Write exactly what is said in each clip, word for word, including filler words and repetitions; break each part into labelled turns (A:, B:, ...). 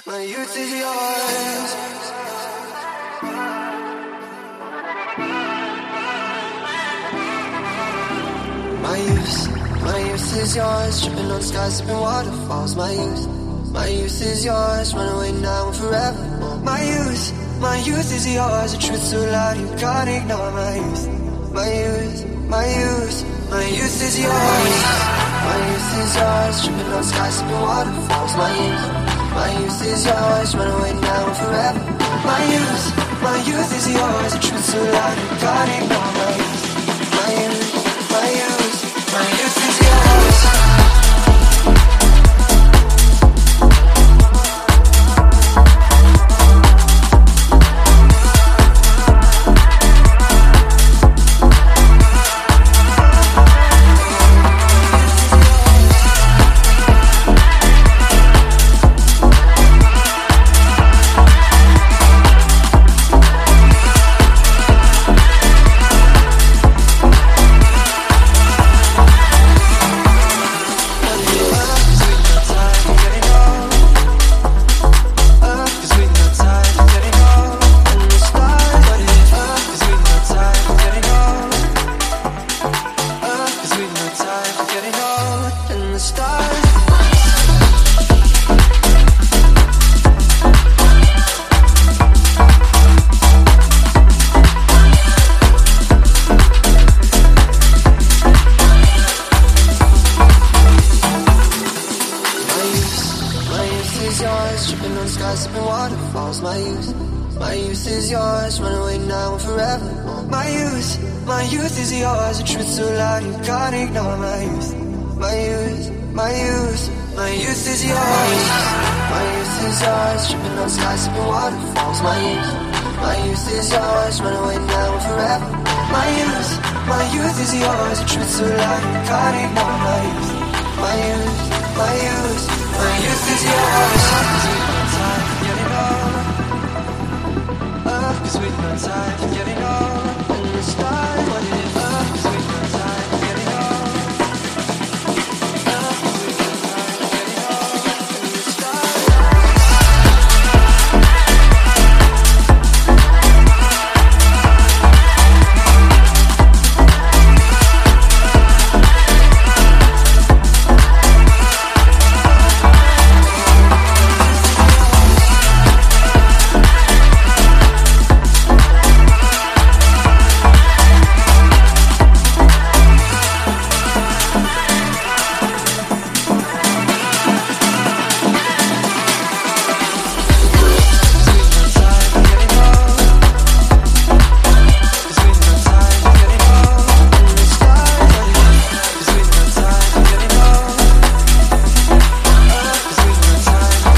A: My youth is yours. My youth, my youth is yours. Tripping on skies, sipping waterfalls. My youth, my youth is yours. Run away now and forever. My youth, my youth is yours. The truth so loud you can't ignore. My youth, my youth, my youth, my youth is yours. My youth is yours. Tripping on skies, sipping waterfalls. My youth, my youth is yours. Run away now and forever. My youth, my youth is yours. The truth so loud you can't ignore. My youth, my youth, my youth, my youth is yours. Tripping on skies, sipping waterfalls. My youth, my youth is yours. Run away now and forever. My youth, my youth is yours. The truth so loud you can't ignore. My youth, my youth, my youth, my youth is yours. My youth is yours. Tripping on skies, sipping waterfalls. My youth, my youth is yours. Run away now and forever. My youth, my youth is yours. The truth so loud you can't ignore. My youth, my youth, my youth, my youth is yours. Cause we've no time for getting old. And the stars, what it is up. Cause we've no time for getting old. Cause we've no time for getting old. And the stars.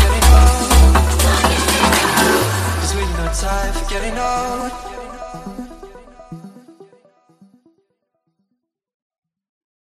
A: Time for getting old.